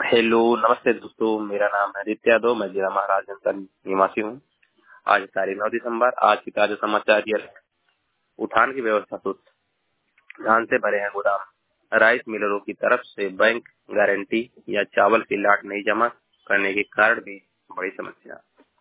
Hello, नमस्ते दोस्तों। मेरा नाम है आदित्य यादव। मैं जिला महाराजगंज का निवासी हूँ। आज तारीख 9 दिसंबर। आज की ताजा समाचार ये रहे। उठान की व्यवस्था सुस्त, धान से भरे हैं गोदाम। राइस मिलरों की तरफ से बैंक गारंटी या चावल की लाट नहीं जमा करने के कारण भी बड़ी समस्या।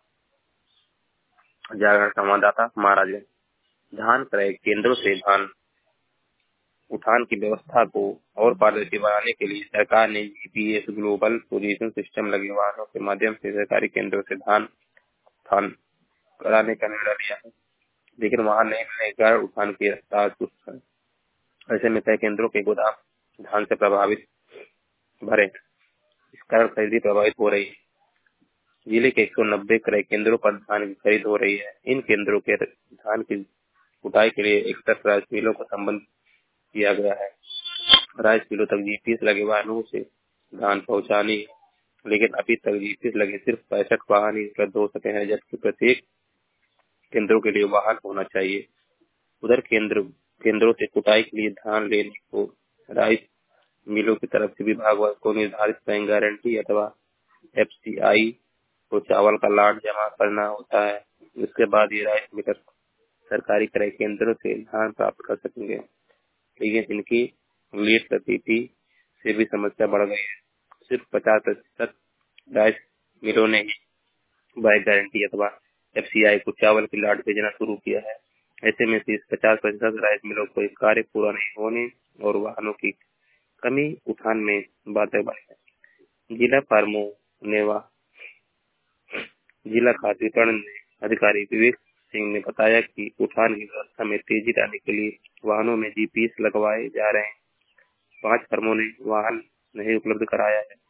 जागरण संवाददाता महाराजगंज। धान क्रय केंद्रों से धान उठान की व्यवस्था को और पारदर्शी बनाने के लिए सरकार ने जीपीएस ग्लोबल पोजीशन सिस्टम लगे वाहनों के माध्यम से सरकारी केंद्रों से धान उठान कराने का निर्णय लिया है, लेकिन वहां नहीं मिलने के कारण उठान की रफ्तार सुस्त है। ऐसे में कई केंद्रों के गोदाम धान से प्रभावित भरे, इस कारण खरीदी प्रभावित हो रही है। जिले के 190 क्रय केंद्रों पर धान की खरीद हो रही है। इन केंद्रों के धान की उठाई के लिए 61 राइस मिलों को संबंध किया गया है। राइस मिलों तक जीपीएस लगे वाहनों से धान पहुंचानी, लेकिन अभी तक जीपीएस लगे सिर्फ 65 वाहन ही उपलब्ध हो सके हैं, जबकि प्रत्येक केंद्रों के लिए वाहन होना चाहिए। उधर केंद्रों से कुटाई के लिए धान लेने को राइस मिलों की तरफ से विभाग को निर्धारित बैंक गारंटी अथवा एफसीआई को चावल का लाट जमा करना होता है। इसके बाद ये राइस मिलर सरकारी क्रय केंद्रों से धान प्राप्त कर सकेंगे, लेकिन इनकी लीड प्रतीति से भी समस्या बढ़ गई है। सिर्फ 50% राइस मिलों ने ही बैंक गारंटी अथवा एफसीआई को चावल की लाट भेजना शुरू किया है। ऐसे में से 50% राइस मिलों को कार्य पूरा नहीं होने और वाहनों की कमी उठान में बाधक बने है। जिला खाद्य विपणन अधिकारी विवेक सिंह ने बताया कि उठान की व्यवस्था में तेजी लाने के लिए वाहनों में जीपीएस लगवाए जा रहे हैं। 5 फर्मों ने वाहन नहीं उपलब्ध कराया है।